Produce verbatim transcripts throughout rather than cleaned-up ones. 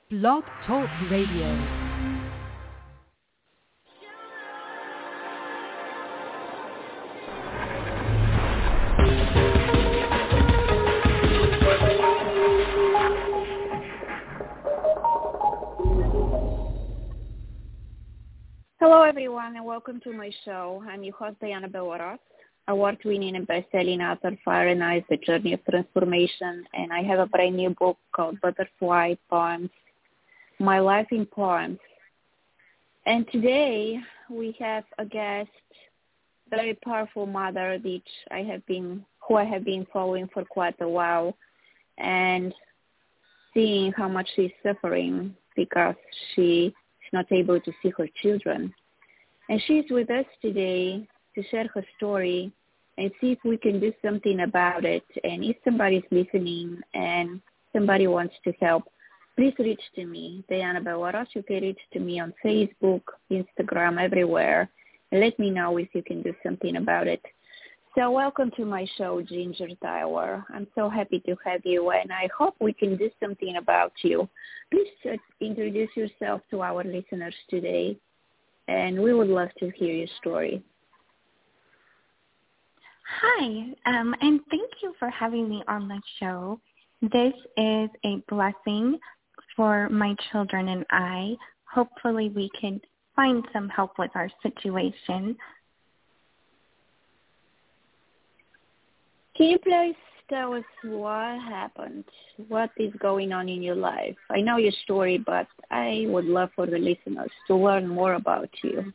Blog Talk Radio. Hello, everyone, and welcome to my show. I'm your host, Diana Beloros, award-winning and best-selling author, Fire and Ice, The Journey of Transformation, and I have a brand new book called Butterfly Poems, My Life in Poems. And today we have a guest, very powerful mother, which I have been, who I have been following for quite a while, and seeing how much she's suffering because she not able to see her children. And she's with us today to share her story and see if we can do something about it. And if somebody's listening and somebody wants to help, please reach to me, Diana Beloros. You can reach to me on Facebook, Instagram, everywhere. And let me know if you can do something about it. So welcome to my show, Ginger Tyler. I'm so happy to have you, and I hope we can do something about you. Please uh, introduce yourself to our listeners today, and we would love to hear your story. Hi, um, and thank you for having me on the show. This is a blessing for my children and I. Hopefully we can find some help with our situation. Can you please tell us what happened? What is going on in your life? I know your story, but I would love for the listeners to learn more about you.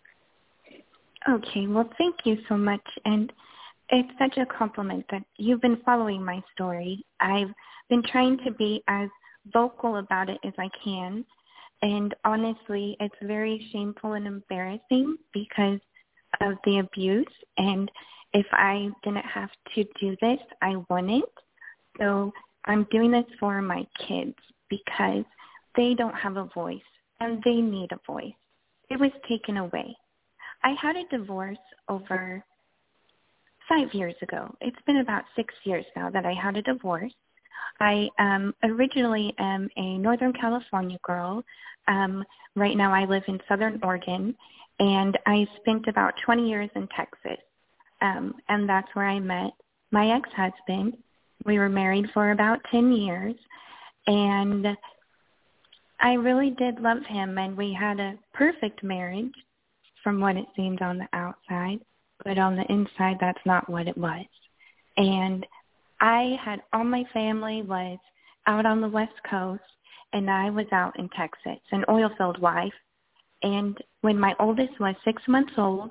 Okay, well, thank you so much. And it's such a compliment that you've been following my story. I've been trying to be as vocal about it as I can. And honestly, it's very shameful and embarrassing because of the abuse. And if I didn't have to do this, I wouldn't. So I'm doing this for my kids because they don't have a voice and they need a voice. It was taken away. I had a divorce over five years ago. It's been about six years now that I had a divorce. I um, originally am a Northern California girl. Um, right now I live in Southern Oregon, and I spent about twenty years in Texas. Um, and that's where I met my ex-husband. We were married for about ten years, and I really did love him, and we had a perfect marriage from what it seemed on the outside, but on the inside, that's not what it was. And I had, all my family was out on the West Coast, and I was out in Texas, an oil field wife. And when my oldest was six months old,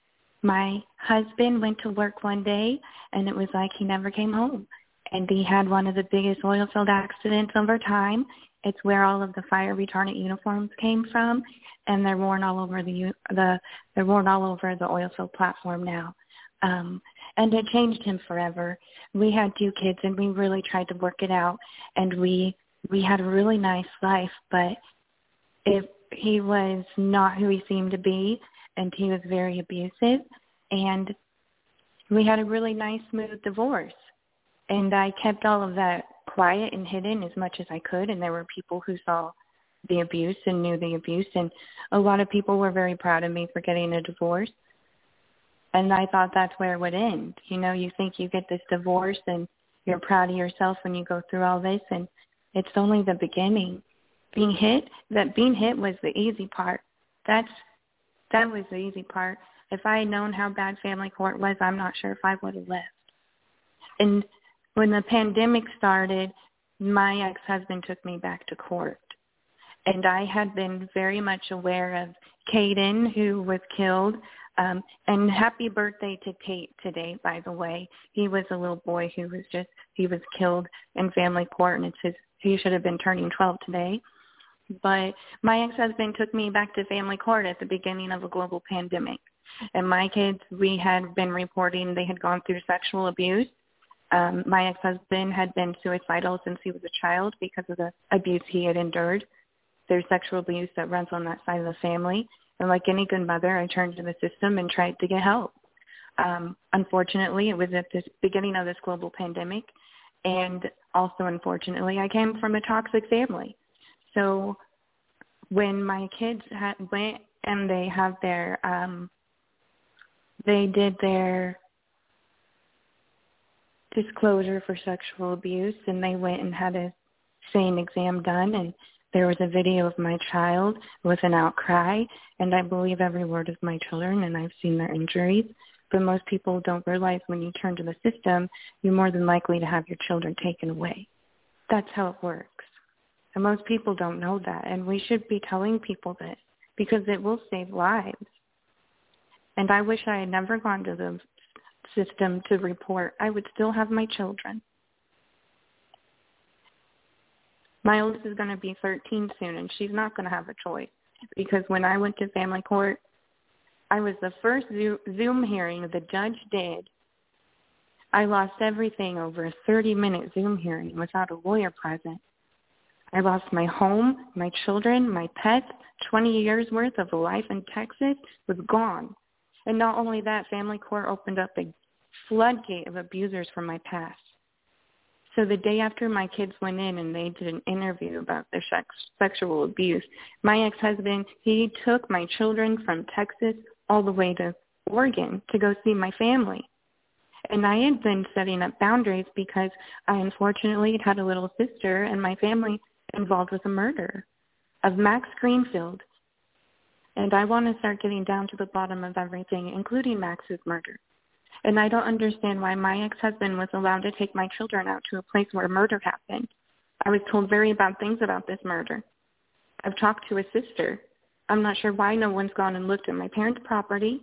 my husband went to work one day, and it was like he never came home. And he had one of the biggest oil field accidents over time. It's where all of the fire retardant uniforms came from, and they're worn all over the the they're worn all over the oil field platform now. Um, and it changed him forever. We had two kids, and we really tried to work it out, and we we had a really nice life. But if he was not who he seemed to be, and he was very abusive, and we had a really nice, smooth divorce. And I kept all of that quiet and hidden as much as I could, and there were people who saw the abuse and knew the abuse, and a lot of people were very proud of me for getting a divorce. And I thought that's where it would end. You know, you think you get this divorce, and you're proud of yourself when you go through all this, and it's only the beginning. Being hit, that being hit was the easy part. That's That was the easy part. If I had known how bad family court was, I'm not sure if I would have left. And when the pandemic started, my ex-husband took me back to court. And I had been very much aware of Caden, who was killed. Um, and happy birthday to Tate today, by the way. He was a little boy who was just, he was killed in family court, and it's his, he should have been turning twelve today. But my ex-husband took me back to family court at the beginning of a global pandemic. And my kids, we had been reporting they had gone through sexual abuse. Um, my ex-husband had been suicidal since he was a child because of the abuse he had endured. There's sexual abuse that runs on that side of the family. And like any good mother, I turned to the system and tried to get help. Um, unfortunately, it was at the beginning of this global pandemic. And also, unfortunately, I came from a toxic family. So when my kids had, went and they have their, um, they did their disclosure for sexual abuse, and they went and had a SANE exam done, and there was a video of my child with an outcry, and I believe every word of my children, and I've seen their injuries. But most people don't realize when you turn to the system, you're more than likely to have your children taken away. That's how it works. And most people don't know that, and we should be telling people this because it will save lives. And I wish I had never gone to the system to report. I would still have my children. My oldest is going to be thirteen soon, and she's not going to have a choice because when I went to family court, I was the first Zoom hearing the judge did. I lost everything over a thirty-minute Zoom hearing without a lawyer present. I lost my home, my children, my pets. twenty years worth of life in Texas was gone. And not only that, family court opened up a floodgate of abusers from my past. So the day after my kids went in and they did an interview about their sex, sexual abuse, my ex-husband, he took my children from Texas all the way to Oregon to go see my family. And I had been setting up boundaries because I unfortunately had a little sister and my family involved with a murder of Max Greenfield. And I want to start getting down to the bottom of everything, including Max's murder. And I don't understand why my ex-husband was allowed to take my children out to a place where murder happened. I was told very bad things about this murder. I've talked to a sister. I'm not sure why no one's gone and looked at my parents' property.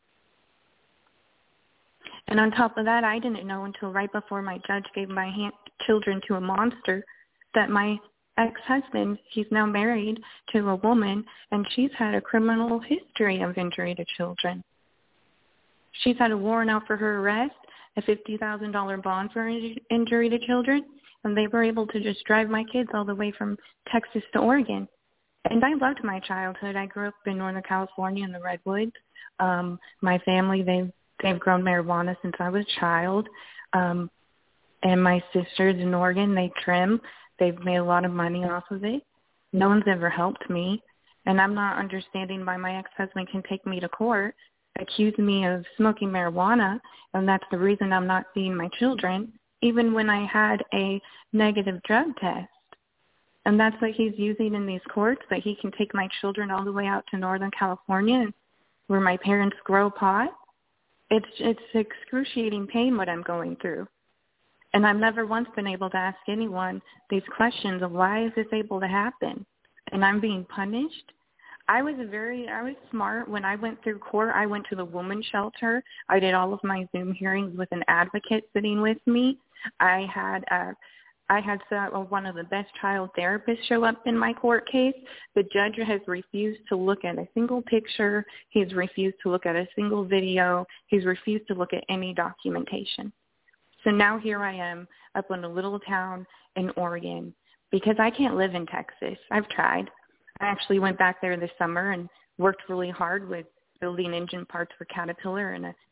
And on top of that, I didn't know until right before my judge gave my hand, children to a monster that my ex-husband, he's now married to a woman, and she's had a criminal history of injury to children. She's had a warrant out for her arrest, a fifty thousand dollars bond for injury to children, and they were able to just drive my kids all the way from Texas to Oregon. And I loved my childhood. I grew up in Northern California in the Redwoods. Um, my family, they've, they've grown marijuana since I was a child. Um, and my sisters in Oregon, they trim. They've made a lot of money off of it. No one's ever helped me. And I'm not understanding why my ex-husband can take me to court, accuse me of smoking marijuana, and that's the reason I'm not seeing my children, even when I had a negative drug test. And that's what he's using in these courts, that he can take my children all the way out to Northern California where my parents grow pot. It's it's excruciating pain what I'm going through. And I've never once been able to ask anyone these questions of why is this able to happen? And I'm being punished. I was very, I was smart. When I went through court, I went to the women's shelter. I did all of my Zoom hearings with an advocate sitting with me. I had uh, I had uh, one of the best child therapists show up in my court case. The judge has refused to look at a single picture. He's refused to look at a single video. He's refused to look at any documentation. So now here I am up in a little town in Oregon because I can't live in Texas. I've tried. I actually went back there this summer and worked really hard with building engine parts for Caterpillar, and a,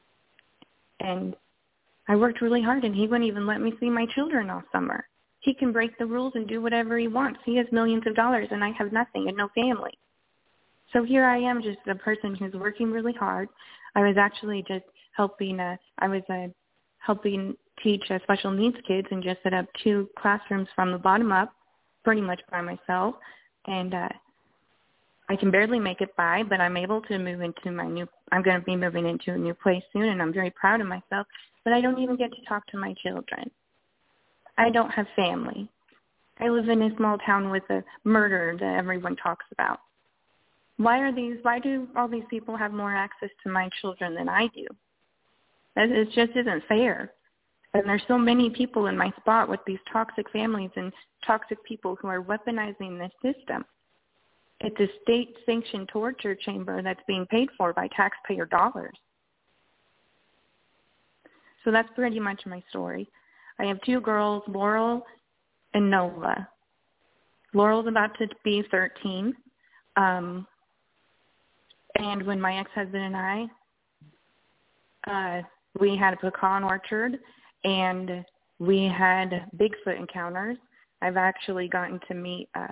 and I worked really hard, and he wouldn't even let me see my children all summer. He can break the rules and do whatever he wants. He has millions of dollars, and I have nothing and no family. So here I am, just a person who's working really hard. I was actually just helping. Uh, I was uh, helping teach uh, special needs kids and just set up two classrooms from the bottom up, pretty much by myself. And uh, I can barely make it by, but I'm able to move into my new, I'm going to be moving into a new place soon, and I'm very proud of myself, but I don't even get to talk to my children. I don't have family. I live in a small town with a murder that everyone talks about. Why are these, why do all these people have more access to my children than I do? It just isn't fair. And there's so many people in my spot with these toxic families and toxic people who are weaponizing this system. It's a state-sanctioned torture chamber that's being paid for by taxpayer dollars. So that's pretty much my story. I have two girls, Laurel and Nola. Laurel's about to be thirteen. Um, and when my ex-husband and I, uh, we had a pecan orchard, and we had Bigfoot encounters. I've actually gotten to meet uh,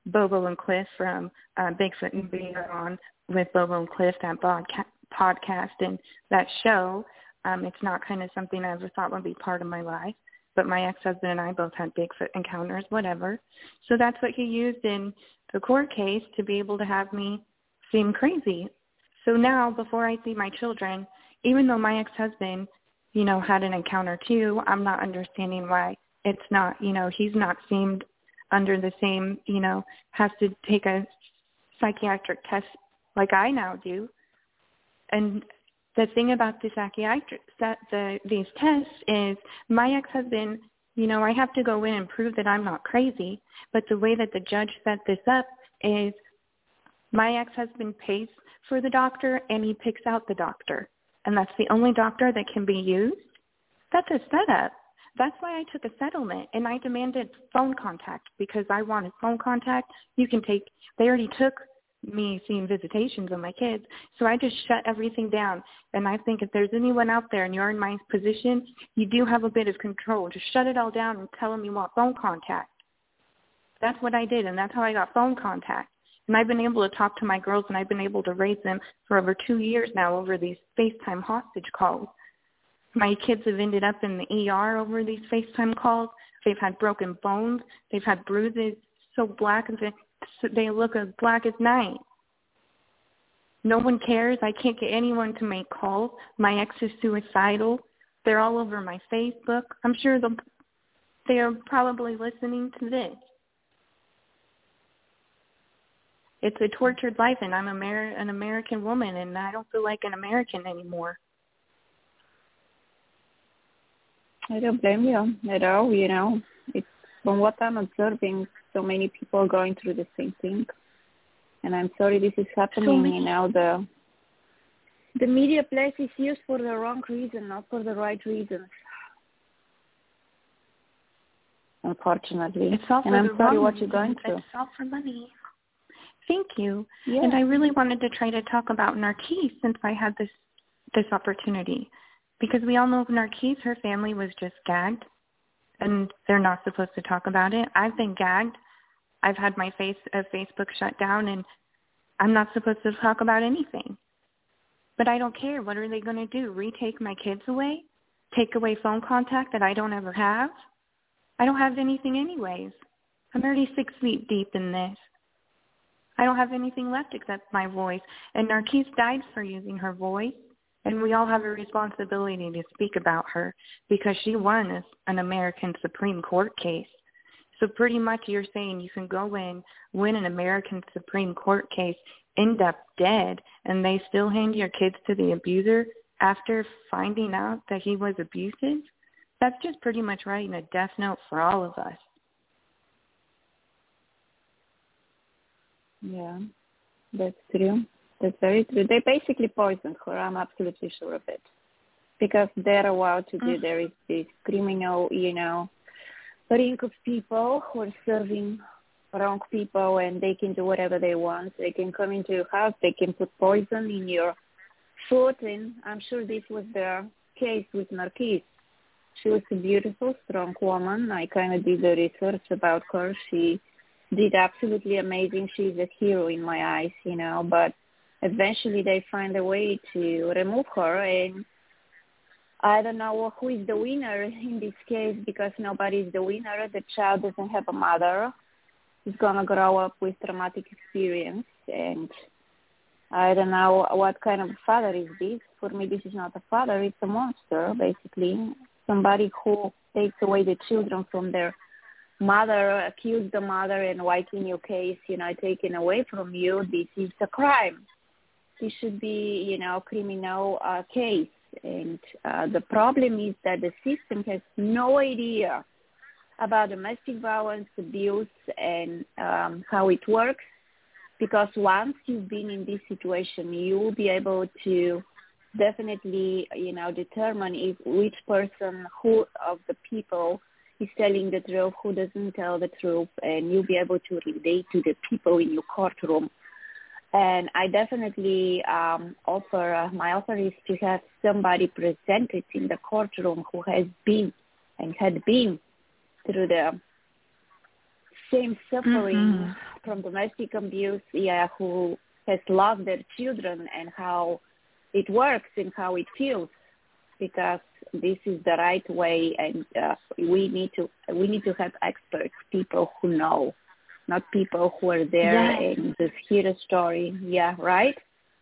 Bobo and Cliff from uh, Bigfoot and Beyond with Bobo and Cliff, that podca- podcast and that show. Um, it's not kind of something I ever thought would be part of my life. But my ex-husband and I both had Bigfoot encounters, whatever. So that's what he used in the court case to be able to have me seem crazy. So now, before I see my children, even though my ex-husband, you know, had an encounter too, I'm not understanding why it's not, you know, he's not seemed under the same, you know, has to take a psychiatric test like I now do. And the thing about the psychiatric, the, these tests is my ex-husband, you know, I have to go in and prove that I'm not crazy. But the way that the judge set this up is my ex-husband pays for the doctor and he picks out the doctor. And that's the only doctor that can be used. That's a setup. That's why I took a settlement and I demanded phone contact because I wanted phone contact. You can take, they already took me seeing visitations of my kids. So I just shut everything down. And I think if there's anyone out there and you're in my position, you do have a bit of control. Just shut it all down and tell them you want phone contact. That's what I did, and that's how I got phone contact. And I've been able to talk to my girls, and I've been able to raise them for over two years now over these FaceTime hostage calls. My kids have ended up in the E R over these FaceTime calls. They've had broken bones. They've had bruises so black and they look as black as night. No one cares. I can't get anyone to make calls. My ex is suicidal. They're all over my Facebook. I'm sure they are probably listening to this. It's a tortured life, and I'm Amer- an American woman, and I don't feel like an American anymore. I don't blame you at all, you know. It's, from what I'm observing, so many people are going through the same thing. And I'm sorry this is happening, you know. The, the media place is used for the wrong reason, not for the right reasons. Unfortunately. It's all for and I'm the sorry wrong what you're going through. It's all for money. Thank you. Yeah. And I really wanted to try to talk about Narquise since I had this this opportunity. Because we all know Narquise, her family was just gagged, and they're not supposed to talk about it. I've been gagged. I've had my face uh, Facebook shut down, and I'm not supposed to talk about anything. But I don't care. What are they going to do? Retake my kids away? Take away phone contact that I don't ever have? I don't have anything anyways. I'm already six feet deep in this. I don't have anything left except my voice. And Narquise died for using her voice. And we all have a responsibility to speak about her because she won an American Supreme Court case. So pretty much you're saying you can go in, win an American Supreme Court case, end up dead, and they still hand your kids to the abuser after finding out that he was abusive? That's just pretty much writing a death note for all of us. Yeah, that's true. That's very true. They basically poisoned her. I'm absolutely sure of it. Because they're allowed to do, mm-hmm. there is this criminal, you know, ring of people who are serving wrong people, and they can do whatever they want. They can come into your house. They can put poison in your food. And I'm sure this was the case with Narquise. She was a beautiful, strong woman. I kind of did the research about her. She did absolutely amazing. She's a hero in my eyes, you know, but eventually they find a way to remove her, and I don't know who is the winner in this case because nobody is the winner. The child doesn't have a mother. He's going to grow up with traumatic experience, and I don't know what kind of father is this. For me, this is not a father. It's a monster, basically. Somebody who takes away the children from their mother, accuse the mother, and why in your case, you know, taken away from you. This is a crime. This should be, you know, criminal uh, case. And uh, the problem is that the system has no idea about domestic violence, abuse, and um, how it works. Because once you've been in this situation, you will be able to definitely, you know, determine if which person, who of the people is telling the truth, who doesn't tell the truth, and you'll be able to relate to the people in your courtroom. And I definitely um, offer, uh, my offer is to have somebody presented in the courtroom who has been and had been through the same suffering mm-hmm. from domestic abuse, yeah, who has lost their children and how it works and how it feels, because this is the right way, and uh, we need to we need to have experts, people who know, not people who are there Yes. and just hear a story. Yeah, right?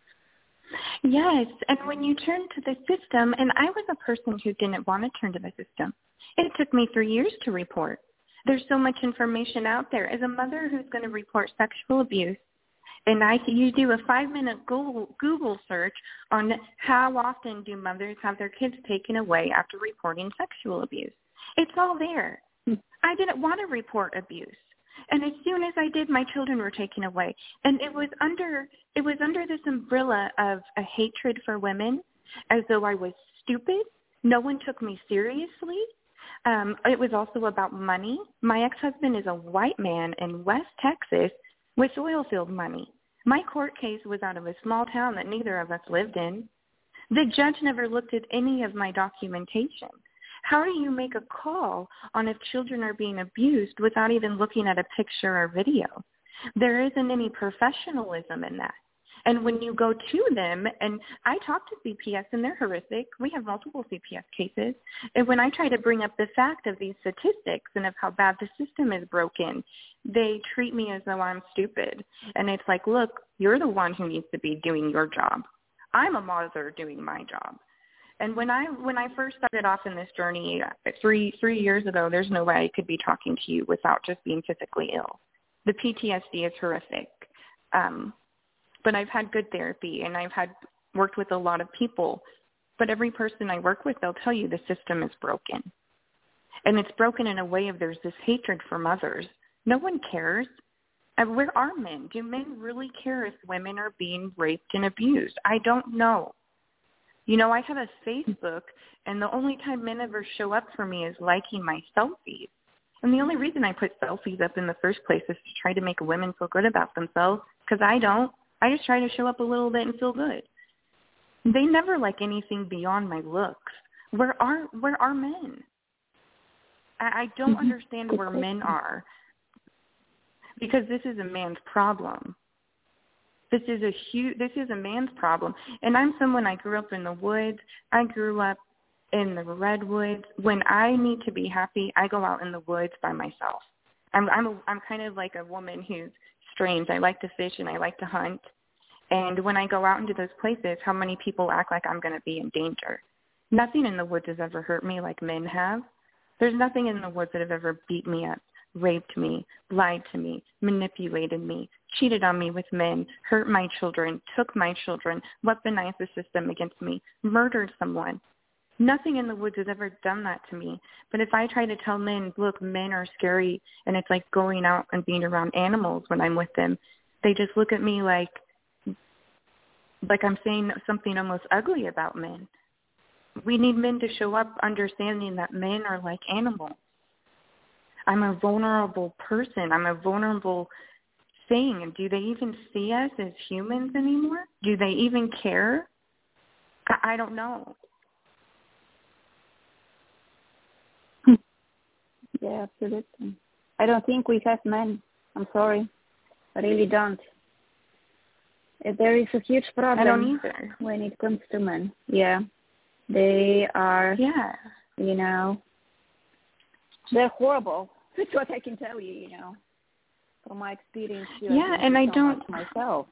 Yes, and when you turn to the system, and I was a person who didn't want to turn to the system. It took me three years to report. There's so much information out there. As a mother who's going to report sexual abuse, and I you do a five-minute Google, Google search on how often do mothers have their kids taken away after reporting sexual abuse. It's all there. I didn't want to report abuse. And as soon as I did, my children were taken away. And it was under it was under this umbrella of a hatred for women, as though I was stupid. No one took me seriously. Um, it was also about money. My ex-husband is a white man in West Texas with oil field money. My court case was out of a small town that neither of us lived in. The judge never looked at any of my documentation. How do you make a call on if children are being abused without even looking at a picture or video? There isn't any professionalism in that. And when you go to them, and I talk to C P S, and they're horrific. We have multiple C P S cases. And when I try to bring up the fact of these statistics and of how bad the system is broken, they treat me as though I'm stupid. And it's like, look, you're the one who needs to be doing your job. I'm a mother doing my job. And when I when I first started off in this journey three three years ago, there's no way I could be talking to you without just being physically ill. The P T S D is horrific. Um, but I've had good therapy, and I've had worked with a lot of people. But every person I work with, they'll tell you the system is broken. And it's broken in a way of there's this hatred for mothers. No one cares. And where are men? Do men really care if women are being raped and abused? I don't know. You know, I have a Facebook, and the only time men ever show up for me is liking my selfies. And the only reason I put selfies up in the first place is to try to make women feel good about themselves, because I don't. I just try to show up a little bit and feel good. They never like anything beyond my looks. Where are where are men? I, I don't mm-hmm. understand where men are, because this is a man's problem. This is a huge. This is a man's problem, and I'm someone. I grew up in the woods. I grew up in the redwoods. When I need to be happy, I go out in the woods by myself. I'm I'm a, I'm kind of like a woman who's strange. I like to fish and I like to hunt, and when I go out into those places, how many people act like I'm going to be in danger? Nothing in the woods has ever hurt me like men have. There's nothing in the woods that have ever beat me up, raped me, lied to me, manipulated me, cheated on me with men, hurt my children, took my children, weaponized the system against me, murdered someone. Nothing in the woods has ever done that to me. But if I try to tell men, look, men are scary, and it's like going out and being around animals when I'm with them, they just look at me like, like I'm saying something almost ugly about men. We need men to show up understanding that men are like animals. I'm a vulnerable person. I'm a vulnerable thing. And do they even see us as humans anymore? Do they even care? I, I don't know. Yeah, absolutely. I don't think we have men. I'm sorry. I really don't. There is a huge problem I don't either. when it comes to men. Yeah. They are, yeah. you know, they're horrible. That's what I can tell you, you know, from my experience. Yeah, and I so don't myself.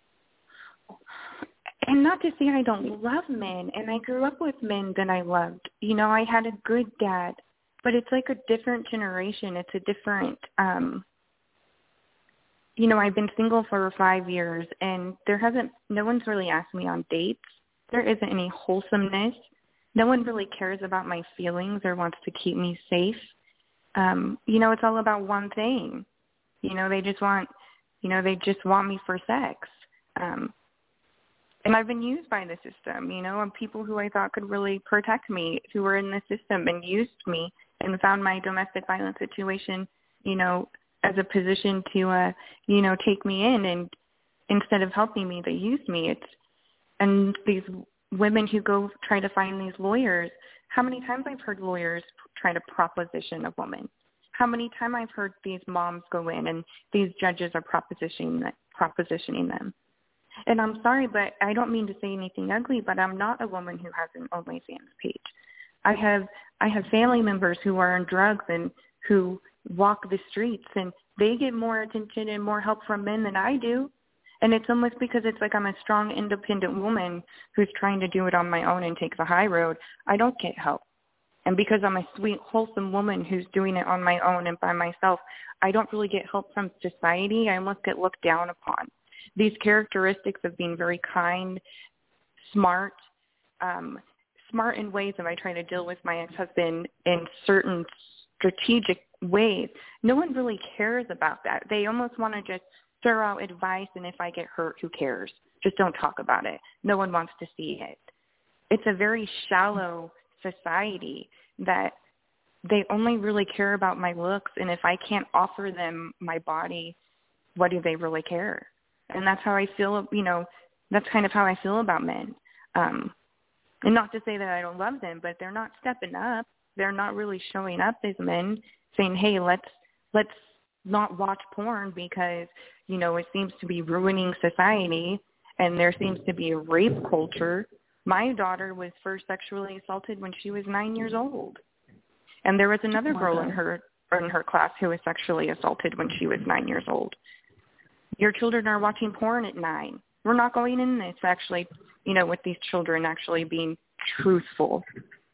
And not to say I don't love men, and I grew up with men that I loved. You know, I had a good dad, but it's like a different generation. It's a different, um, you know, I've been single for five years, and there hasn't, no one's really asked me on dates. There isn't any wholesomeness. No one really cares about my feelings or wants to keep me safe. Um, you know, it's all about one thing. You know, they just want, you know, they just want me for sex. Um, and I've been used by the system, you know, and people who I thought could really protect me, who were in the system and used me and found my domestic violence situation, you know, as a position to, uh, you know, take me in. And instead of helping me, they used me. It's, and these women who go try to find these lawyers, how many times I've heard lawyers try to proposition a woman. how many times I've heard these moms go in and these judges are propositioning propositioning them. And I'm sorry, but I don't mean to say anything ugly, but I'm not a woman who has an OnlyFans page. I have I have family members who are on drugs and who walk the streets, and they get more attention and more help from men than I do. And it's almost because it's like I'm a strong, independent woman who's trying to do it on my own and take the high road. I don't get help. And because I'm a sweet, wholesome woman who's doing it on my own and by myself, I don't really get help from society. I almost get looked down upon. These characteristics of being very kind, smart, um, smart in ways that I try to deal with my ex-husband in certain strategic ways. No one really cares about that. They almost want to just throw out advice, and if I get hurt, who cares? Just don't talk about it. No one wants to see it. It's a very shallow society that they only really care about my looks, and if I can't offer them my body, what do they really care? And that's how I feel, you know, that's kind of how I feel about men. Um, and not to say that I don't love them, but they're not stepping up. They're not really showing up as men saying, hey, let's let's not watch porn because, you know, it seems to be ruining society and there seems to be a rape culture. My daughter was first sexually assaulted when she was nine years old. And there was another girl in her in her class who was sexually assaulted when she was nine years old. Your children are watching porn at nine. We're not going in this actually, you know, with these children actually being truthful.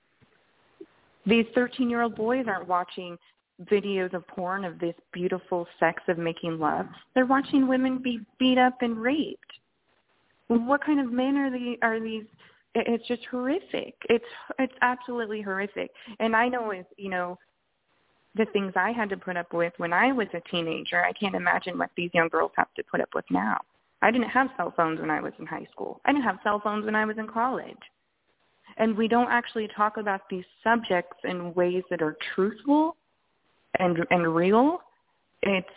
These thirteen-year-old boys aren't watching videos of porn of this beautiful sex of making love. They're watching women be beat up and raped. What kind of men are the are these? It's just horrific. It's it's absolutely horrific. And I know with, you know, the things I had to put up with when I was a teenager, I can't imagine what these young girls have to put up with now. I didn't have cell phones when I was in high school. I didn't have cell phones when I was in college. And we don't actually talk about these subjects in ways that are truthful and and real. It's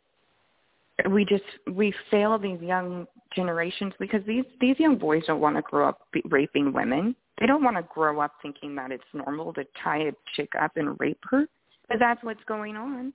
we just we fail these young generations because these these young boys don't want to grow up be, raping women. They don't want to grow up thinking that it's normal to tie a chick up and rape her, but that's what's going on.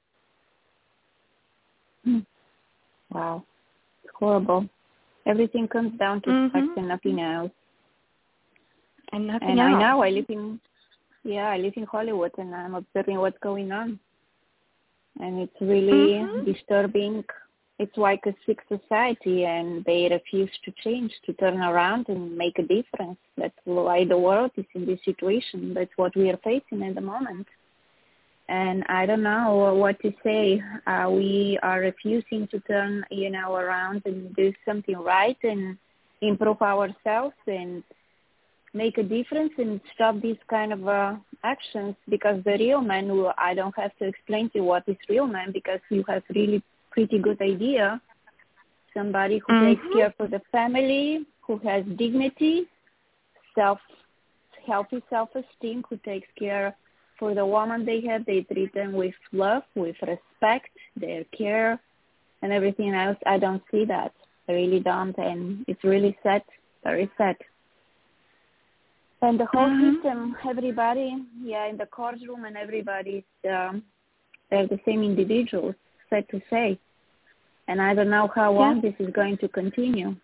Wow, it's horrible. Everything comes down to mm-hmm. sex and nothing else. And nothing and else. I know I live in yeah I live in Hollywood and I'm observing what's going on. And it's really mm-hmm. disturbing. It's like a sick society, and they refuse to change, to turn around and make a difference. That's why the world is in this situation. That's what we are facing at the moment. And I don't know what to say. Uh, we are refusing to turn, you know, around and do something right and improve ourselves and make a difference and stop these kind of uh, actions, because the real man, who I don't have to explain to you what is real man, because you have really pretty good idea. Somebody who mm-hmm. takes care for the family, who has dignity, self, healthy self-esteem, who takes care for the woman they have. They treat them with love, with respect, their care, and everything else. I don't see that. I really don't, and it's really sad, very sad. And the whole mm-hmm. system, everybody, yeah, in the courtroom and everybody, um, they're the same individuals, sad to say. And I don't know how long yeah. this is going to continue.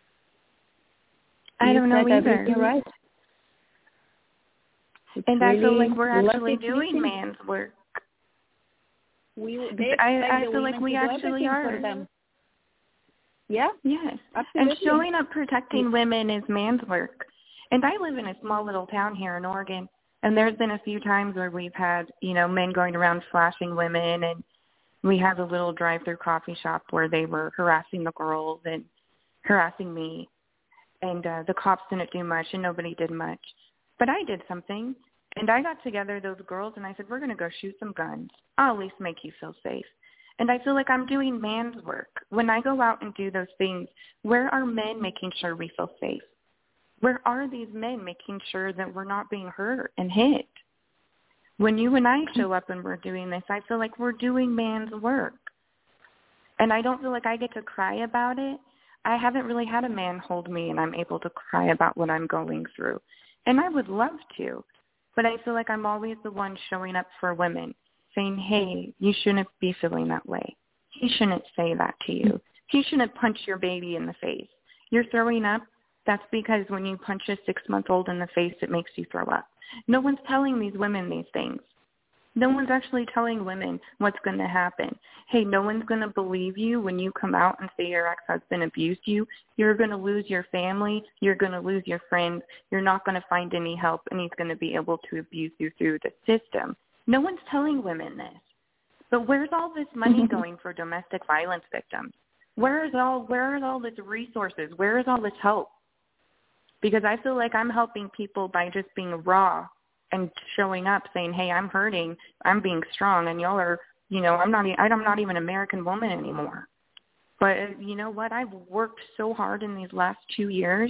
I you don't know said either. Everything right. It's and really I feel like we're actually doing man's work. We, I, I feel like we actually are. For them. Yeah? Yes. Absolutely. And showing up protecting yeah. women is man's work. And I live in a small little town here in Oregon, and there's been a few times where we've had, you know, men going around flashing women, and we had a little drive-through coffee shop where they were harassing the girls and harassing me, and uh, the cops didn't do much, and nobody did much. But I did something, and I got together those girls, and I said, we're going to go shoot some guns. I'll at least make you feel safe. And I feel like I'm doing man's work. When I go out and do those things, where are men making sure we feel safe? Where are these men making sure that we're not being hurt and hit? When you and I show up and we're doing this, I feel like we're doing man's work. And I don't feel like I get to cry about it. I haven't really had a man hold me and I'm able to cry about what I'm going through. And I would love to, but I feel like I'm always the one showing up for women, saying, hey, you shouldn't be feeling that way. He shouldn't say that to you. He shouldn't punch your baby in the face. You're throwing up. That's because when you punch a six-month-old in the face, it makes you throw up. No one's telling these women these things. No one's actually telling women what's going to happen. Hey, no one's going to believe you when you come out and say your ex-husband abused you. You're going to lose your family. You're going to lose your friends. You're not going to find any help, and he's going to be able to abuse you through the system. No one's telling women this. But where's all this money going for domestic violence victims? Where is all where is all this resources? Where is all this help? Because I feel like I'm helping people by just being raw and showing up saying, hey, I'm hurting, I'm being strong, and y'all are, you know, I'm not, I'm not even an American woman anymore. But you know what? I've worked so hard in these last two years.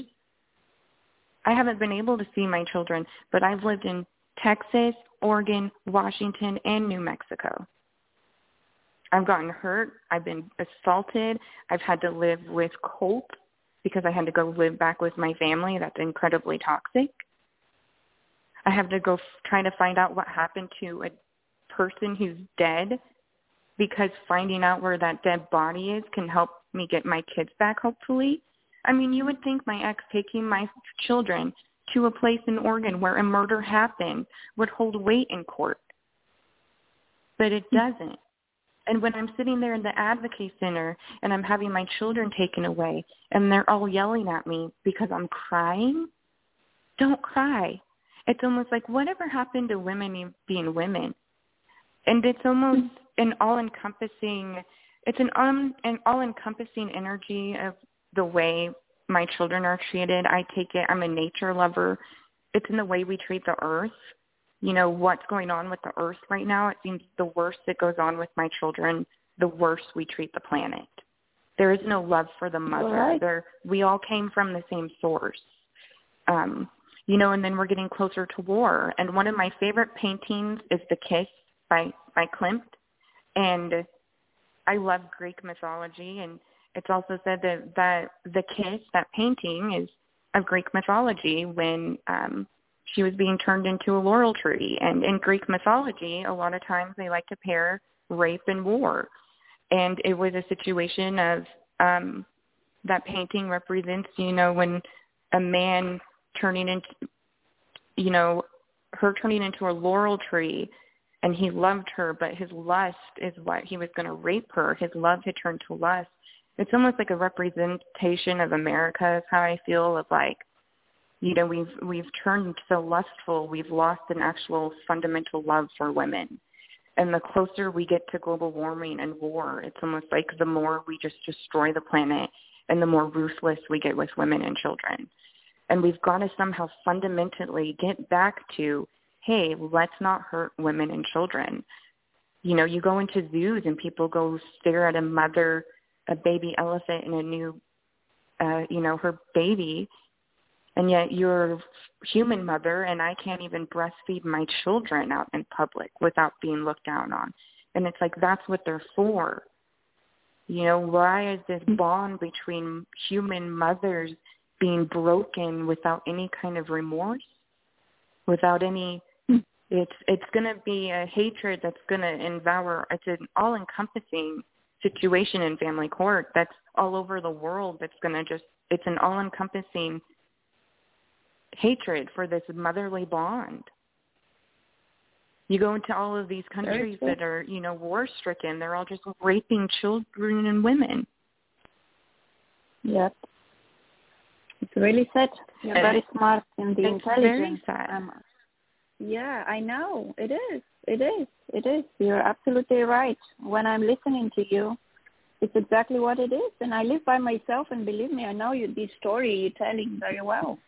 I haven't been able to see my children, but I've lived in Texas, Oregon, Washington, and New Mexico. I've gotten hurt. I've been assaulted. I've had to live with cope because I had to go live back with my family. That's incredibly toxic. I have to go f- try to find out what happened to a person who's dead, because finding out where that dead body is can help me get my kids back, hopefully. I mean, you would think my ex taking my children to a place in Oregon where a murder happened would hold weight in court, but it doesn't. And when I'm sitting there in the advocacy center and I'm having my children taken away and they're all yelling at me because I'm crying, don't cry. It's almost like, whatever happened to women being women? And it's almost an all-encompassing, it's an, um, an all-encompassing energy of the way my children are treated. I take it, I'm a nature lover. It's in the way we treat the earth. You know, what's going on with the earth right now, it seems the worse it goes on with my children, the worse we treat the planet. There is no love for the mother. Right. There, we all came from the same source. Um, you know, and then we're getting closer to war. And one of my favorite paintings is The Kiss by, by Klimt. And I love Greek mythology. And it's also said that, that The Kiss, that painting, is of Greek mythology when um, she was being turned into a laurel tree. And in Greek mythology, a lot of times they like to pair rape and war. And it was a situation of um, that painting represents, you know, when a man turning into, you know, her turning into a laurel tree, and he loved her, but his lust is what he was going to rape her. His love had turned to lust. It's almost like a representation of America is how I feel, of like, you know, we've we've turned so lustful, we've lost an actual fundamental love for women. And the closer we get to global warming and war, it's almost like the more we just destroy the planet and the more ruthless we get with women and children. And we've got to somehow fundamentally get back to, hey, let's not hurt women and children. You know, you go into zoos and people go stare at a mother, a baby elephant and a new, uh, you know, her baby, and yet you're a human mother, and I can't even breastfeed my children out in public without being looked down on. And it's like, that's what they're for. You know, why is this bond between human mothers being broken without any kind of remorse, without any, it's it's going to be a hatred that's going to envour, it's an all-encompassing situation in family court that's all over the world that's going to just, it's an all-encompassing hatred for this motherly bond. You go into all of these countries that are, you know, war-stricken, they're all just raping children and women. Yep. It's really sad. You're very smart in the it's intelligence. Very sad. Um, yeah, I know. It is. It is. It is. You're absolutely right. When I'm listening to you, it's exactly what it is. And I live by myself, and believe me, I know you, this story you're telling very well.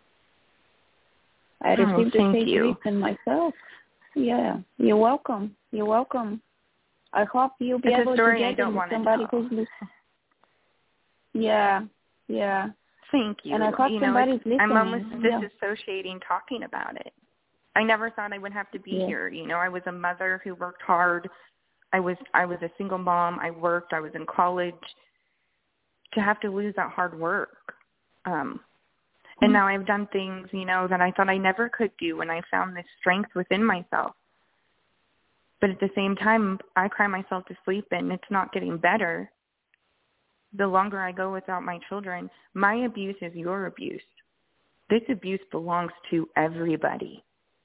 I Oh, received the thank same you. reason myself. Yeah, you're welcome. You're welcome. I hope you'll be it's able a story to I get don't in want somebody to tell. who's listening. Yeah, yeah. Thank you. And I hope you know, somebody's listening. I'm almost yeah. disassociating talking about it. I never thought I would have to be yeah. here. You know, I was a mother who worked hard. I was I was a single mom. I worked. I was in college. To have to lose that hard work. Um, and now I've done things, you know, that I thought I never could do, and I found this strength within myself. But at the same time, I cry myself to sleep, and it's not getting better. The longer I go without my children, my abuse is your abuse. This abuse belongs to everybody.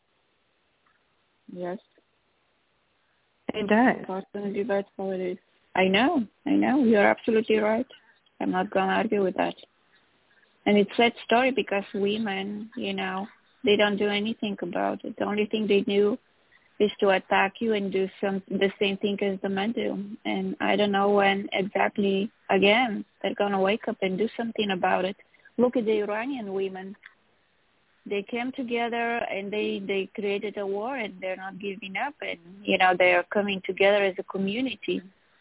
Yes. It does. Unfortunately, that's how it is. I know. I know. You're absolutely right. I'm not going to argue with that. And it's a sad story because women, you know, they don't do anything about it. The only thing they do is to attack you and do some the same thing as the men do. And I don't know when exactly, again, they're going to wake up and do something about it. Look at the Iranian women. They came together and they, they created a war, and they're not giving up. And, you know, they are coming together as a community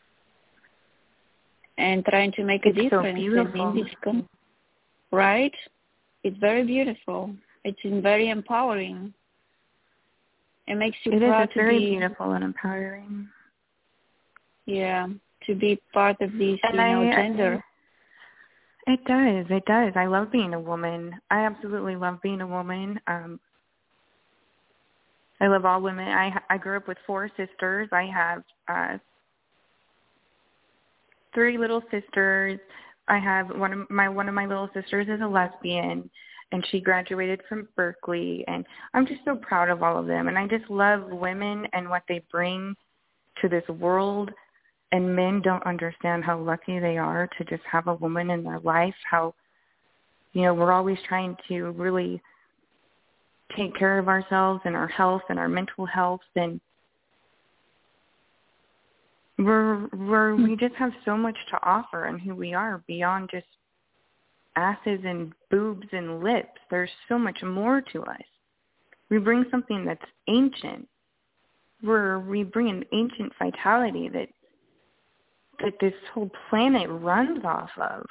and trying to make a it's difference. So beautiful. In this com- right? It's very beautiful. It's very empowering. It makes you it proud is, it's to very be, beautiful and empowering. Yeah, to be part of this, and you know, I, gender. It does. It does. I love being a woman. I absolutely love being a woman. Um, I love all women. I I grew up with four sisters. I have uh, three little sisters. I have one of my one of my little sisters is a lesbian, and she graduated from Berkeley. And I'm just so proud of all of them. And I just love women and what they bring to this world. And men don't understand how lucky they are to just have a woman in their life. How, you know, we're always trying to really take care of ourselves and our health and our mental health, and we're we're we just have so much to offer and who we are beyond just asses and boobs and lips. There's so much more to us. We bring something that's ancient. We're we bring an ancient vitality that that this whole planet runs off of.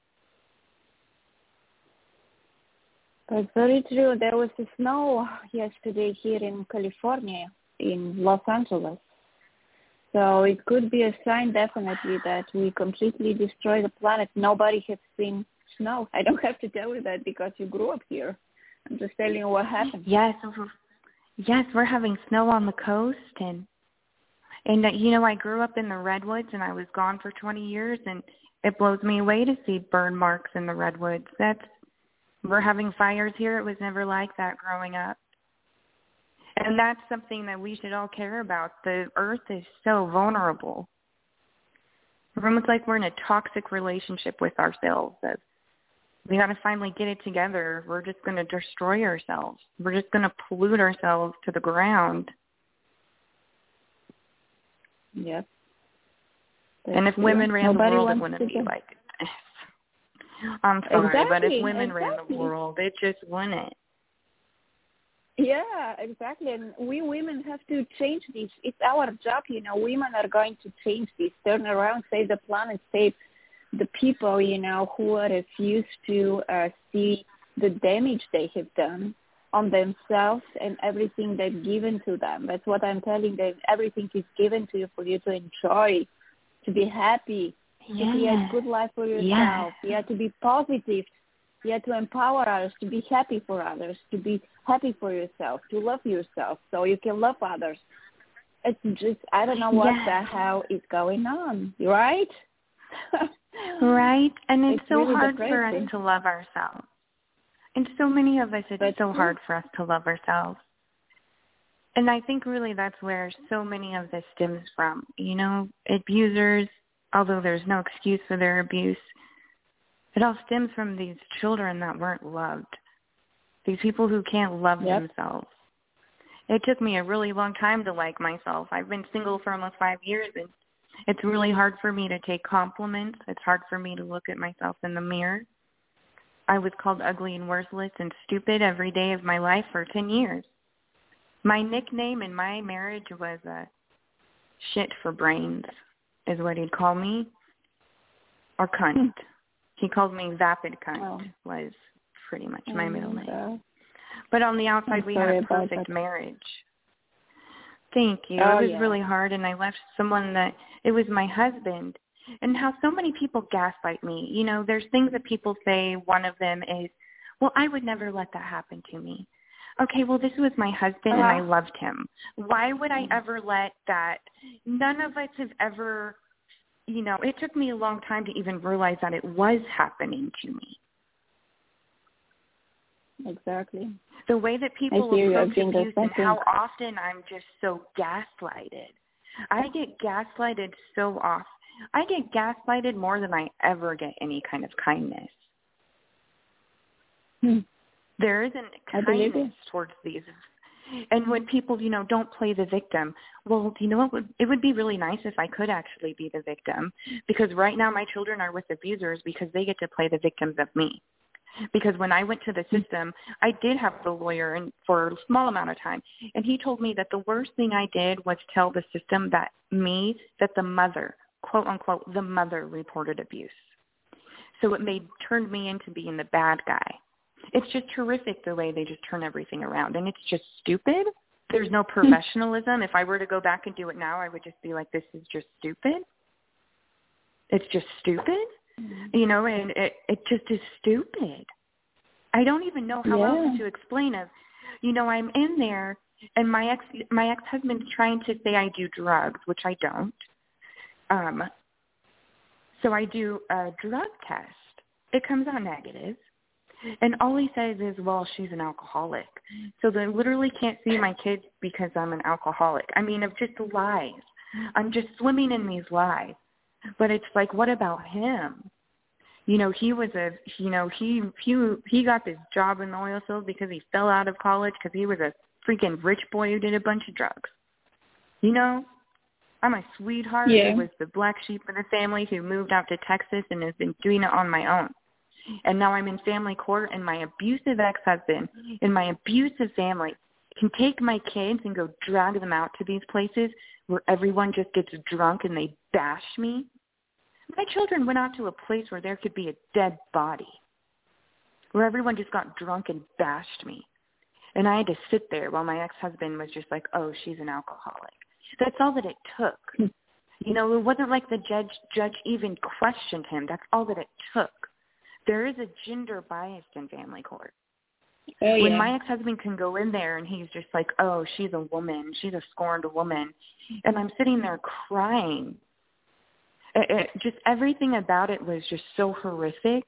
That's very true. There was a snow yesterday here in California, in Los Angeles. So it could be a sign, definitely, that we completely destroy the planet. Nobody has seen snow. I don't have to tell you that because you grew up here. I'm just telling you what happened. Yes, yes, we're having snow on the coast, and and uh, you know, I grew up in the redwoods, and I was gone for twenty years, and it blows me away to see burn marks in the redwoods. That's we're having fires here. It was never like that growing up. And that's something that we should all care about. The earth is so vulnerable. It's almost like we're in a toxic relationship with ourselves. That we got to finally get it together. We're just going to destroy ourselves. We're just going to pollute ourselves to the ground. Yep. And if true. women ran Nobody the world, it wouldn't be do. like this. I'm sorry, Exactly, but if women exactly. ran the world, it just wouldn't. Yeah, exactly. And we women have to change this. It's our job, you know. Women are going to change this, turn around, save the planet, save the people, you know, who are refused to uh, see the damage they have done on themselves and everything they've given to them. That's what I'm telling them. Everything is given to you for you to enjoy, to be happy, Yeah. to create a good life for yourself. Yeah. You have to be positive. You have to empower others, to be happy for others, to be happy for yourself, to love yourself so you can love others. It's just, I don't know what Yes. the hell is going on, right? Right? And it's, It's so really hard for depressing. us to love ourselves. And so many of us, it's That's so true. hard for us to love ourselves. And I think really that's where so many of this stems from. You know, abusers, although there's no excuse for their abuse, it all stems from these children that weren't loved. These people who can't love Yep. themselves. It took me a really long time to like myself. I've been single for almost five years, and it's really hard for me to take compliments. It's hard for me to look at myself in the mirror. I was called ugly and worthless and stupid every day of my life for ten years. My nickname in my marriage was uh, shit for brains, is what he'd call me, or cunt. He called me vapid cunt, Oh. was pretty much my Oh, middle name. God. But on the outside, I'm we sorry had a about perfect that. marriage. Thank you. Oh, it was yeah. really hard, and I left someone that, it was my husband. And how so many people gaslight me. You know, there's things that people say. One of them is, well, I would never let that happen to me. okay, well, this was my husband uh-huh. and I loved him. Why would I ever let that? None of us have ever, you know, it took me a long time to even realize that it was happening to me. Exactly. The way that people I approach abuse and how often I'm just so gaslighted. I get gaslighted so often. I get gaslighted more than I ever get any kind of kindness. Hmm. There isn't kindness towards these. And when people, you know, don't play the victim, well, you know what? Would, it would be really nice if I could actually be the victim, because right now my children are with abusers because they get to play the victims of me. Because when I went to the system, I did have the lawyer and for a small amount of time, and he told me that the worst thing I did was tell the system that me, that the mother, quote unquote, the mother reported abuse. So it made turned me into being the bad guy. It's just horrific the way they just turn everything around, and it's just stupid. There's no professionalism. If I were to go back and do it now, I would just be like, this is just stupid. It's just stupid. You know, and it, it just is stupid. I don't even know how yeah. else to explain it. You know, I'm in there, and my ex my ex-husband's trying to say I do drugs, which I don't. Um, so I do a drug test. It comes out negative. And all he says is, well, she's an alcoholic. So they literally can't see my kids because I'm an alcoholic. I mean, of just lies. I'm just swimming in these lies. But it's like, what about him? You know, he was a, you know, he he he got this job in the oil field because he fell out of college because he was a freaking rich boy who did a bunch of drugs. You know, I'm a sweetheart yeah. who was the black sheep of the family who moved out to Texas and has been doing it on my own. And now I'm in family court, and my abusive ex-husband and my abusive family can take my kids and go drag them out to these places where everyone just gets drunk and they bash me. My children went out to a place where there could be a dead body, where everyone just got drunk and bashed me. And I had to sit there while my ex-husband was just like, oh, she's an alcoholic. That's all that it took. You know, it wasn't like the judge judge even questioned him. That's all that it took. There is a gender bias in family court. Oh, yeah. When my ex-husband can go in there and he's just like, oh, she's a woman. She's a scorned woman. And I'm sitting there crying. It, it, just everything about it was just so horrific.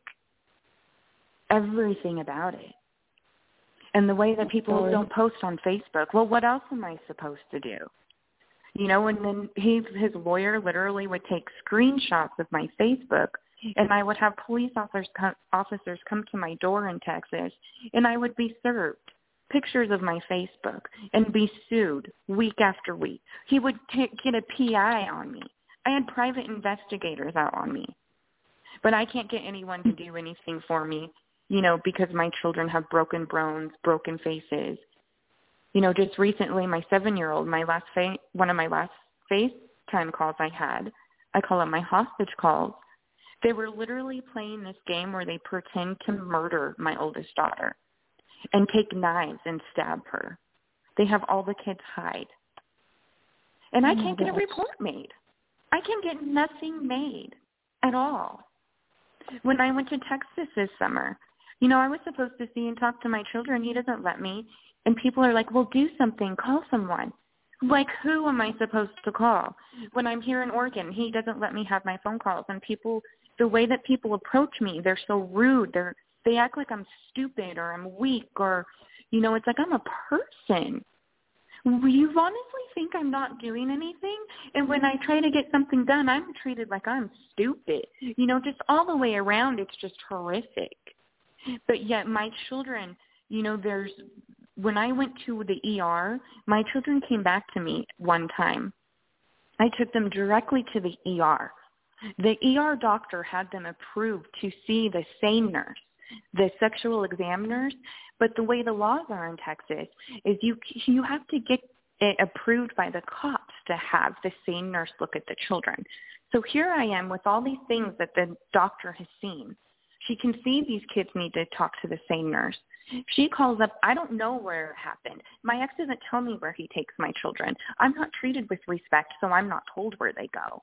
Everything about it. And the way that people Sorry. don't post on Facebook. Well, what else am I supposed to do? You know, and then he, his lawyer literally would take screenshots of my Facebook, and I would have police officers come, officers come to my door in Texas, and I would be served pictures of my Facebook and be sued week after week. He would t- get a P I on me. I had private investigators out on me. But I can't get anyone to do anything for me, you know, because my children have broken bones, broken faces. You know, just recently, my seven-year-old, my last fa- one of my last FaceTime calls I had, I call them my hostage calls. They were literally playing this game where they pretend to murder my oldest daughter and take knives and stab her. They have all the kids hide. And I can't get a report made. I can get nothing made at all. When I went to Texas this summer, you know, I was supposed to see and talk to my children. He doesn't let me. And people are like, well, do something. Call someone. Like, who am I supposed to call? When I'm here in Oregon, he doesn't let me have my phone calls. And people, the way that people approach me, they're so rude. They're, they act like I'm stupid or I'm weak or, you know, it's like I'm a person. You honestly think I'm not doing anything? And when I try to get something done, I'm treated like I'm stupid. You know, just all the way around, it's just horrific. But yet my children, you know, there's, when I went to the E R, my children came back to me one time. I took them directly to the E R. The E R doctor had them approved to see the SANE nurse, the sexual exam nurse. But the way the laws are in Texas is you you have to get it approved by the cops to have the SANE nurse look at the children. So here I am with all these things that the doctor has seen. She can see these kids need to talk to the SANE nurse. She calls up, I don't know where it happened. My ex doesn't tell me where he takes my children. I'm not treated with respect, so I'm not told where they go.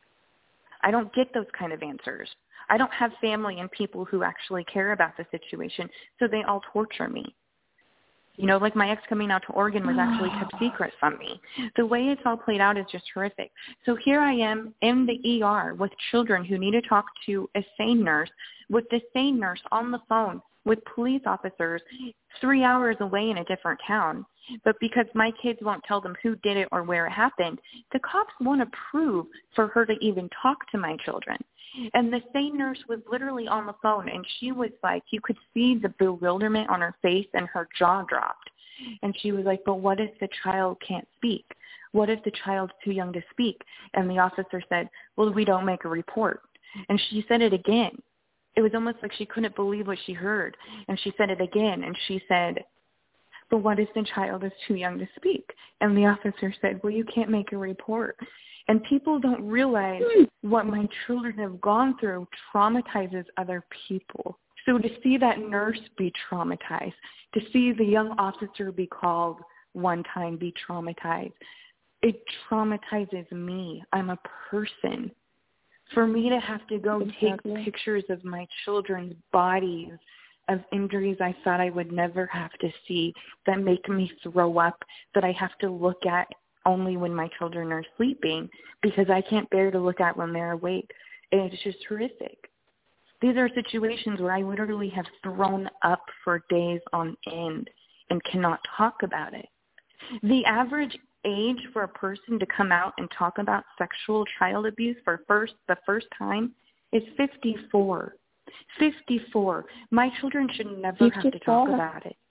I don't get those kind of answers. I don't have family and people who actually care about the situation, so they all torture me. You know, like my ex coming out to Oregon was actually kept secret from me. The way it's all played out is just horrific. So here I am in the E R with children who need to talk to a sane nurse, with the sane nurse on the phone with police officers three hours away in a different town. But because my kids won't tell them who did it or where it happened, the cops won't approve for her to even talk to my children. And the same nurse was literally on the phone, and she was like, you could see the bewilderment on her face, and her jaw dropped. And she was like, but what if the child can't speak? What if the child's too young to speak? And the officer said, well, we don't make a report. And she said it again. It was almost like she couldn't believe what she heard. And she said it again, and she said, but what if the child is too young to speak? And the officer said, well, you can't make a report. And people don't realize what my children have gone through traumatizes other people. So to see that nurse be traumatized, to see the young officer be called one time be traumatized, it traumatizes me. I'm a person. For me to have to go Exactly. take pictures of my children's bodies, of injuries I thought I would never have to see, that make me throw up, that I have to look at only when my children are sleeping because I can't bear to look at when they're awake. And it's just horrific. These are situations where I literally have thrown up for days on end and cannot talk about it. The average age for a person to come out and talk about sexual child abuse for first the first time is fifty-four. fifty-four. My children should never have to talk about it.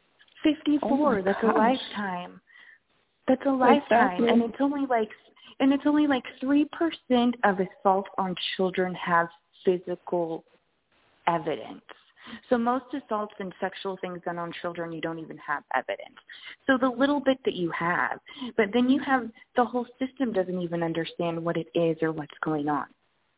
fifty-four. Oh that's gosh. a lifetime. That's a lifetime, Exactly. and it's only like and it's only like three percent of assault on children have physical evidence. So most assaults and sexual things done on children, you don't even have evidence. So the little bit that you have, but then you have the whole system doesn't even understand what it is or what's going on.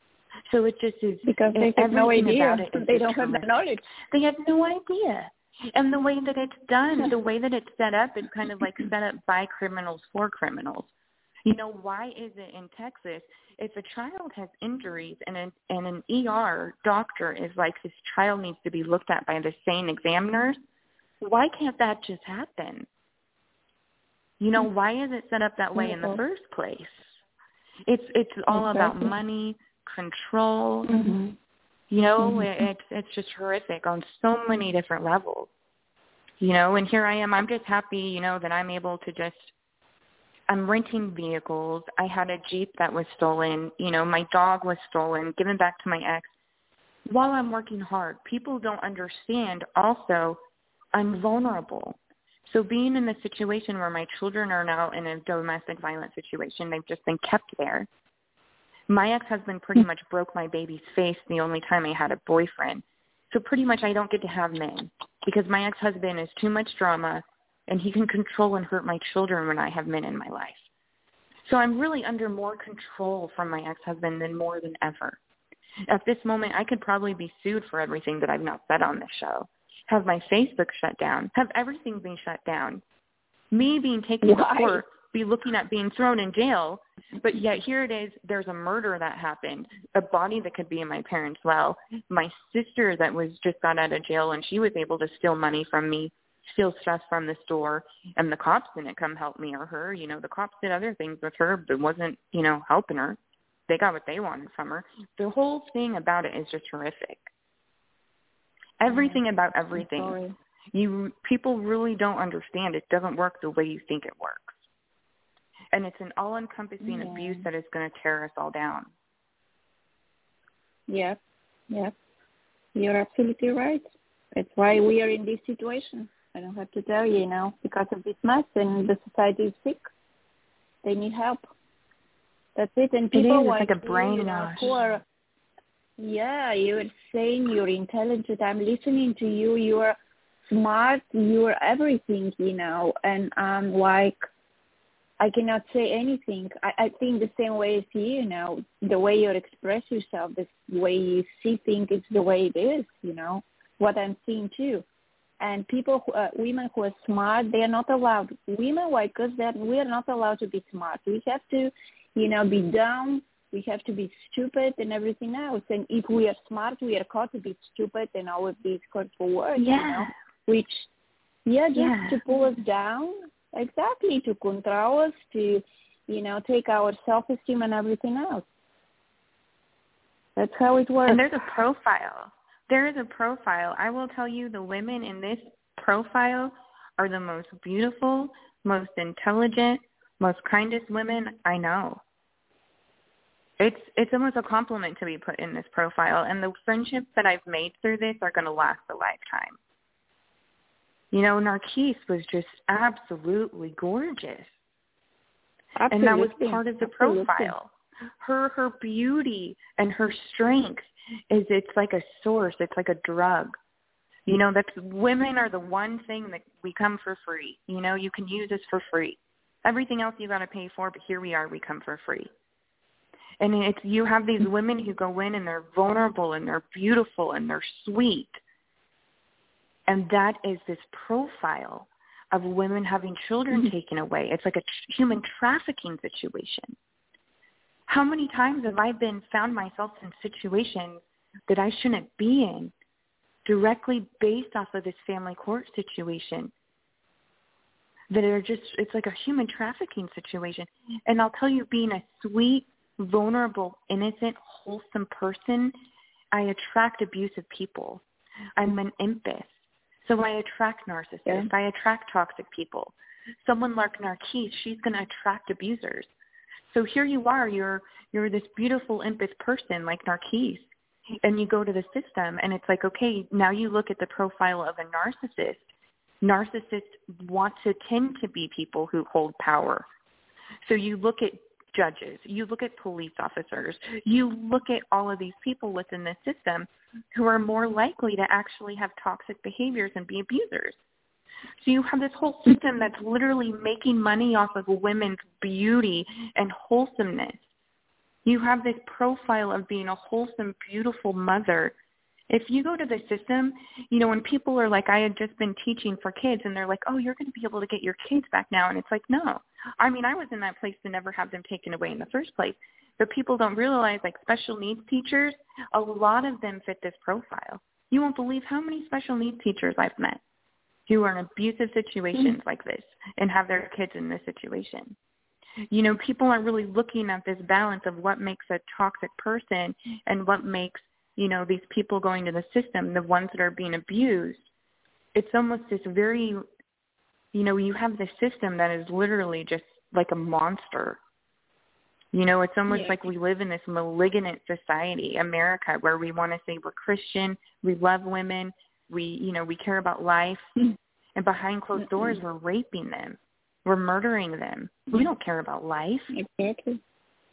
So it just is because they have no idea. They don't have the knowledge. They have no idea. And the way that it's done, the way that it's set up, is kind of like set up by criminals for criminals. You know, why is it in Texas, if a child has injuries and an, and an E R doctor is like, this child needs to be looked at by the sane examiners, why can't that just happen? You know, why is it set up that way in the first place? It's it's all Exactly. about money, control. Mm-hmm. You know, Mm-hmm. it, it's it's just horrific on so many different levels. You know, and here I am. I'm just happy, you know, that I'm able to just, I'm renting vehicles. I had a Jeep that was stolen. You know, my dog was stolen, given back to my ex. While I'm working hard, people don't understand also I'm vulnerable. So being in the situation where my children are now in a domestic violence situation, they've just been kept there. My ex-husband pretty much broke my baby's face the only time I had a boyfriend. So pretty much I don't get to have men because my ex-husband is too much drama and he can control and hurt my children when I have men in my life. So I'm really under more control from my ex-husband than more than ever. At this moment, I could probably be sued for everything that I've not said on this show, have my Facebook shut down, have everything be shut down, me being taken Why? to court, be looking at being thrown in jail, but yet here it is, there's a murder that happened, a body that could be in my parents' well, my sister that was just got out of jail and she was able to steal money from me, steal stuff from the store, and the cops didn't come help me or her. You know, the cops did other things with her, but wasn't, you know, helping her. They got what they wanted from her. The whole thing about it is just horrific. Everything about everything. You people really don't understand. It doesn't work the way you think it works. And it's an all-encompassing Yeah. abuse that is going to tear us all down. Yep, yep. You're absolutely right. It's why we are in this situation. I don't have to tell you, you know, because of this mess and the society is sick. They need help. That's it. And people it is. like, It's like a you, you know, brainwash. who are, yeah, you're saying you're intelligent. I'm listening to you. You're smart. You're everything, you know. And I'm like, I cannot say anything. I, I think the same way as you, you know, the way you express yourself, the way you see things, it's the way it is, you know, what I'm seeing too. And people, who, uh, women who are smart, they are not allowed. Women like us, that we are not allowed to be smart. We have to, you know, be dumb. We have to be stupid and everything else. And if we are smart, we are caught to be stupid and always be scored for work, Yeah. you know, which Yeah, just Yeah. to pull us down. Exactly, to control us, to, you know, take our self-esteem and everything else. That's how it works. And there's a profile. There is a profile. I will tell you, the women in this profile are the most beautiful, most intelligent, most kindest women I know. It's it's almost a compliment to be put in this profile, and the friendships that I've made through this are going to last a lifetime. You know, Narquise was just absolutely gorgeous. Absolutely. And that was part of the Absolutely. profile. Her her beauty and her strength is, it's like a source. It's like a drug. You know, that's, women are the one thing that we come for free. You know, you can use us for free. Everything else you got to pay for, but here we are, we come for free. And it's, you have these women who go in and they're vulnerable and they're beautiful and they're sweet. And that is this profile of women having children mm-hmm. taken away. It's like a tr- human trafficking situation. How many times have I been found myself in situations that I shouldn't be in, directly based off of this family court situation, that are just, it's like a human trafficking situation. And I'll tell you, being a sweet, vulnerable, innocent, wholesome person, I attract abusive people. I'm an empath. So I attract narcissists. Yeah. I attract toxic people. Someone like Narquise, she's going to attract abusers. So here you are, you're you're this beautiful empath person like Narquise, and you go to the system, and it's like, okay, now you look at the profile of a narcissist. Narcissists want to tend to be people who hold power. So you look at judges, you look at police officers, you look at all of these people within the system who are more likely to actually have toxic behaviors and be abusers. So you have this whole system that's literally making money off of women's beauty and wholesomeness. You have this profile of being a wholesome, beautiful mother. If you go to the system, you know, when people are like, I had just been teaching for kids, and they're like, oh, you're going to be able to get your kids back now. And it's like, no. I mean, I was in that place to never have them taken away in the first place. But people don't realize, like, special needs teachers, a lot of them fit this profile. You won't believe how many special needs teachers I've met who are in abusive situations mm-hmm. like this and have their kids in this situation. You know, people aren't really looking at this balance of what makes a toxic person and what makes, you know, these people going to the system, the ones that are being abused. It's almost this very, you know, you have this system that is literally just like a monster. You know, it's almost yeah. like we live in this malignant society, America, where we want to say we're Christian, we love women, we, you know, we care about life, mm-hmm. and behind closed mm-hmm. doors, we're raping them. We're murdering them. Mm-hmm. We don't care about life. Exactly.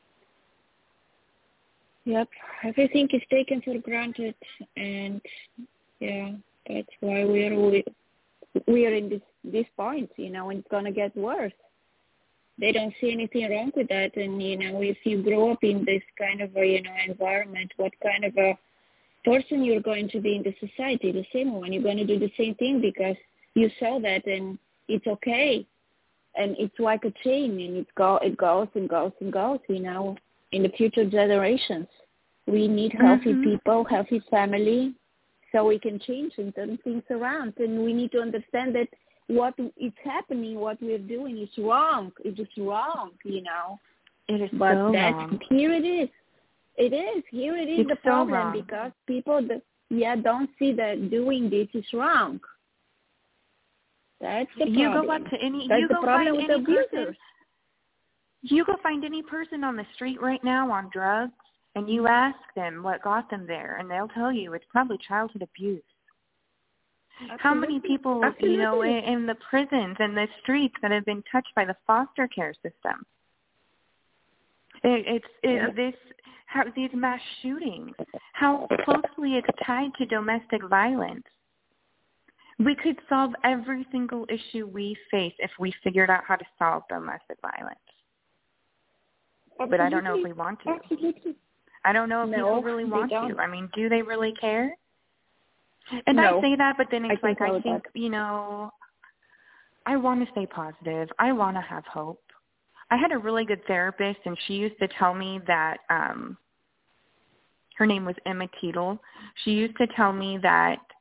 Yep. Everything is taken for granted, and yeah, that's why we are we, we are in this this point, you know, and it's gonna get worse. They don't see anything wrong with that, and you know, if you grow up in this kind of a, you know, environment, what kind of a person you're going to be in the society? The same one. You're going to do the same thing because you saw that, and it's okay. And it's like a chain, and it, go, it goes and goes and goes, you know, in the future generations. We need healthy mm-hmm. people, healthy family, so we can change and turn things around. And we need to understand that what is happening, what we're doing is wrong. It's just wrong, you know. It is but so that's, wrong. Here it is. It is. Here it is it's the so problem wrong. because people, that, yeah, don't see that doing this is wrong. That's the problem. You go up to any, That's you the go problem find with any abusers. person, you go find any person on the street right now on drugs, and you ask them what got them there, and they'll tell you it's probably childhood abuse. Absolutely. How many people, Absolutely. you know, in, in the prisons and the streets that have been touched by the foster care system? It, it's it, yeah. this how, these mass shootings, how closely it's tied to domestic violence. We could solve every single issue we face if we figured out how to solve domestic violence. Absolutely. But I don't know if we want to. Absolutely. I don't know if no, people really want don't. to. I mean, do they really care? And no. I say that, but then it's I like I think, that. you know, I want to stay positive. I want to have hope. I had a really good therapist, and she used to tell me that um, her name was Emma Teetle. She used to tell me that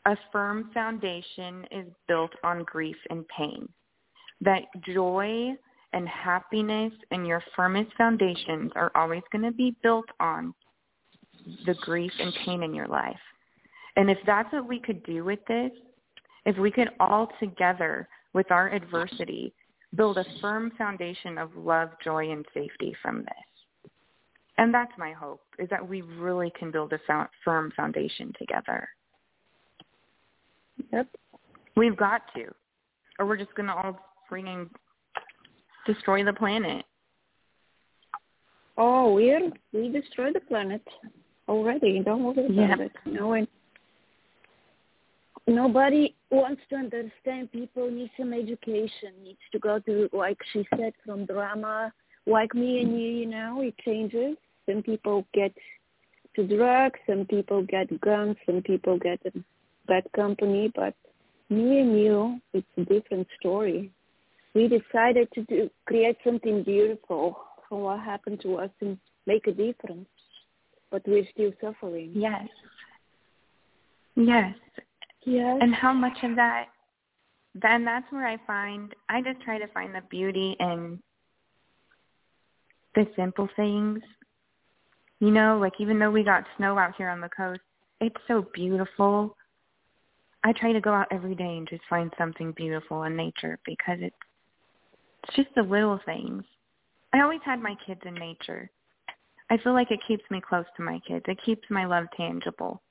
a firm foundation is built on grief and pain. That joy and happiness and your firmest foundations are always going to be built on the grief and pain in your life. And if that's what we could do with this, if we could all together with our adversity build a firm foundation of love, joy, and safety from this. And that's my hope, is that we really can build a so- firm foundation together. Yep. We've got to, or we're just going to all freaking destroy the planet. Oh, we're, we destroyed the planet already. Don't worry about yep. it. You know, and nobody wants to understand. People need some education, needs to go to, like she said, from drama, like me and you, you know, it changes. Some people get to drugs, some people get guns, some people get bad company, but me and you, it's a different story. We decided to do, create something beautiful from what happened to us and make a difference, but we're still suffering. Yes. Yes. Yes. And how much of that, then that's where I find, I just try to find the beauty in the simple things. You know, like even though we got snow out here on the coast, it's so beautiful. I try to go out every day and just find something beautiful in nature because it's, it's just the little things. I always had my kids in nature. I feel like it keeps me close to my kids. It keeps my love tangible.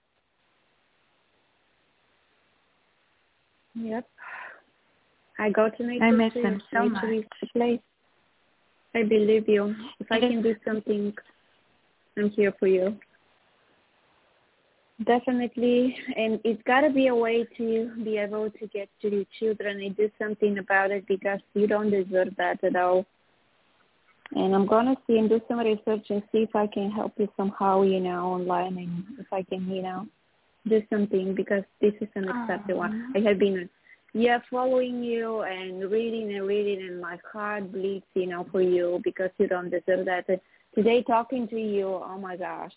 Yep. I go to nature. I miss too. them so nature much. Is the place. I believe you. If I it can is. do something, I'm here for you. Definitely. And it's got to be a way to be able to get to your children and do something about it because you don't deserve that at all. And I'm going to see and do some research and see if I can help you somehow, you know, online and if I can, you know, do something because this is unacceptable. Aww. I have been, yeah, following you and reading and reading and my heart bleeds, you know, for you because you don't deserve that. Today talking to you, oh my gosh.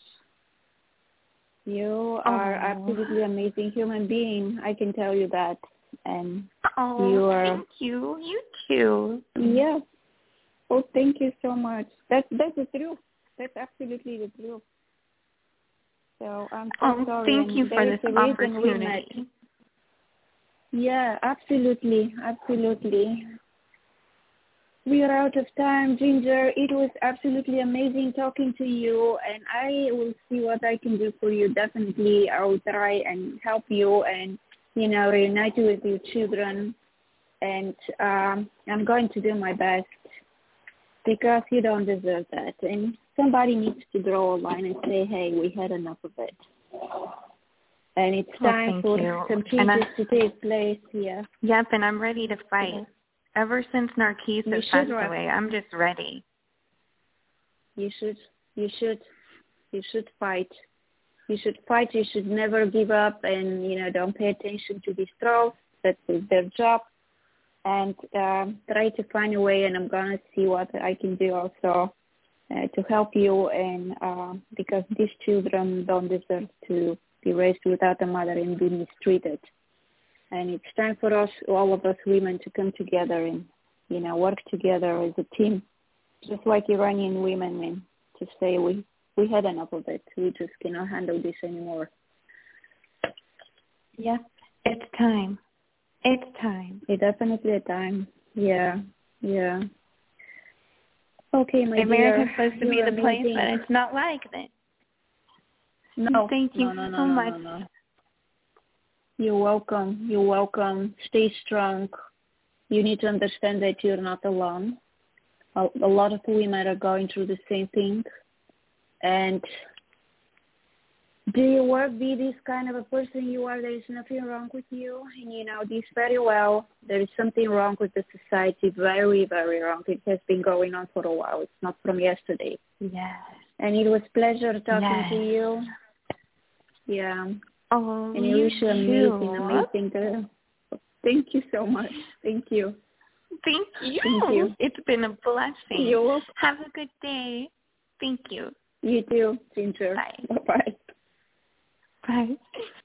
You are Aww. absolutely amazing human being. I can tell you that. And oh, you are. Thank you. You too. Yeah. Oh, thank you so much. That's that's the truth. That's absolutely the truth. So I'm so oh, sorry. thank and you for this opportunity. Yeah, absolutely, absolutely. We are out of time, Ginger. It was absolutely amazing talking to you, and I will see what I can do for you. Definitely, I will try and help you and, you know, reunite you with your children. And um, I'm going to do my best because you don't deserve that. And somebody needs to draw a line and say, hey, we had enough of it. And it's time oh, for you. some changes to take place. Yeah. Yep, and I'm ready to fight. Yeah. Ever since Narcisse has passed away, I'm just ready. You should, you should, you should fight. You should fight. You should never give up, and you know, don't pay attention to these trolls. That's their job, and uh, try to find a way. And I'm gonna see what I can do also uh, to help you, and uh, because these children don't deserve to be raised without a mother and be mistreated. And it's time for us, all of us women, to come together and, you know, work together as a team, just like Iranian women, and to say we, we had enough of it. We just cannot handle this anymore. Yep, it's time. It's time. It's definitely a time. Yeah, yeah. Okay, my America's dear. America's supposed to be the place, but it's not like that. No, Thank you no, no, no, so no, much. No, no. You're welcome. You're welcome. Stay strong. You need to understand that you're not alone. A, a lot of women are going through the same thing. And do your work, be this kind of a person you are. There is nothing wrong with you. And you know this very well. There is something wrong with the society. Very, very wrong. It has been going on for a while. It's not from yesterday. Yes. And it was a pleasure talking yes. to you. Yeah. Oh, and you I wish you amazing, too. amazing girl. Thank you so much. Thank you. Thank you. Thank you. It's been a blessing. You're welcome. Have a good day. Thank you. You too, Ginger. Bye. Bye-bye. Bye.